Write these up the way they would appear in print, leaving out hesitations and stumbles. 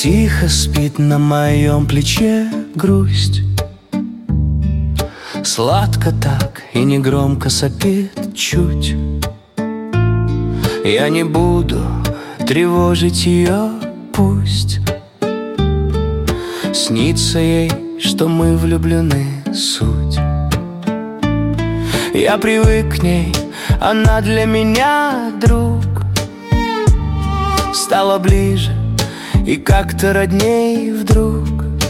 Тихо спит на моем плече грусть, сладко так и негромко сопит чуть. Я не буду тревожить ее, пусть снится ей, что мы влюблены, суть. Я привык к ней, она для меня друг. Стала ближе и как-то родней вдруг.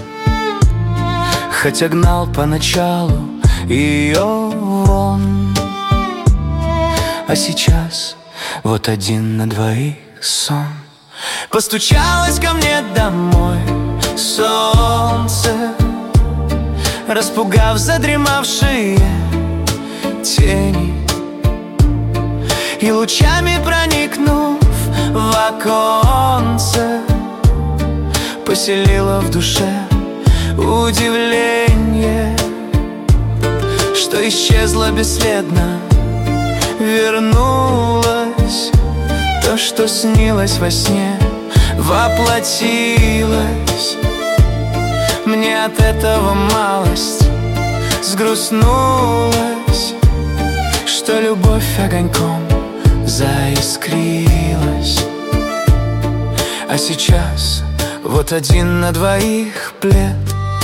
Хотя гнал поначалу ее вон, а сейчас вот один на двоих сон. Постучалась ко мне домой солнце, распугав задремавшие тени, и лучами проникнув в оконце, поселила в душе удивление, что исчезло бесследно, вернулось. То, что снилось во сне, воплотилось. Мне от этого малость сгрустнулась, что любовь огоньком заискрилась. А сейчас вот один на двоих плед,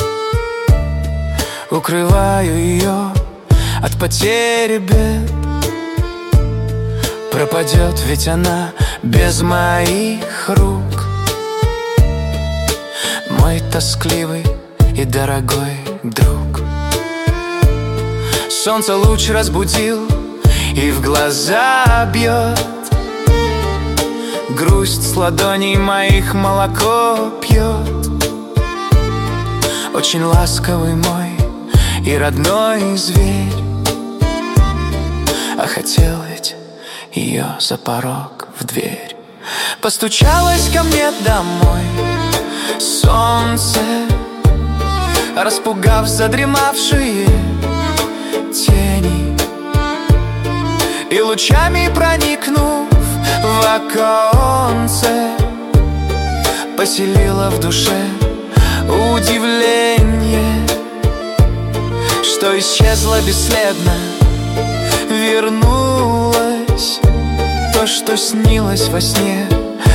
укрываю ее от потери бед. Пропадет ведь она без моих рук, мой тоскливый и дорогой друг. Солнце луч разбудил и в глаза бьет, грусть с ладоней моих молоко пьет. Очень ласковый мой и родной зверь, а хотел ведь ее за порог в дверь. Постучалась ко мне домой солнце, распугав задремавшие тени, и лучами проникнув в оконце, поселила в душе удивление, что исчезло бесследно, вернулось. То, что снилось во сне,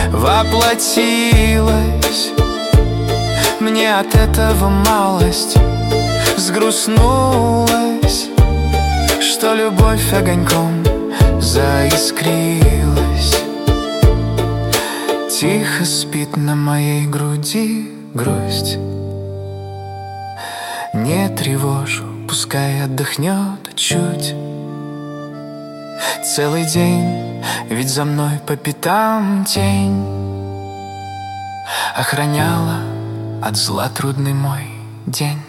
воплотилось. Мне от этого малость сгрустнулась, что любовь огоньком заискрилась. Тихо спит на моей груди грусть, не тревожу, пускай отдохнет чуть. Целый день, ведь за мной по пятам тень охраняла от зла трудный мой день.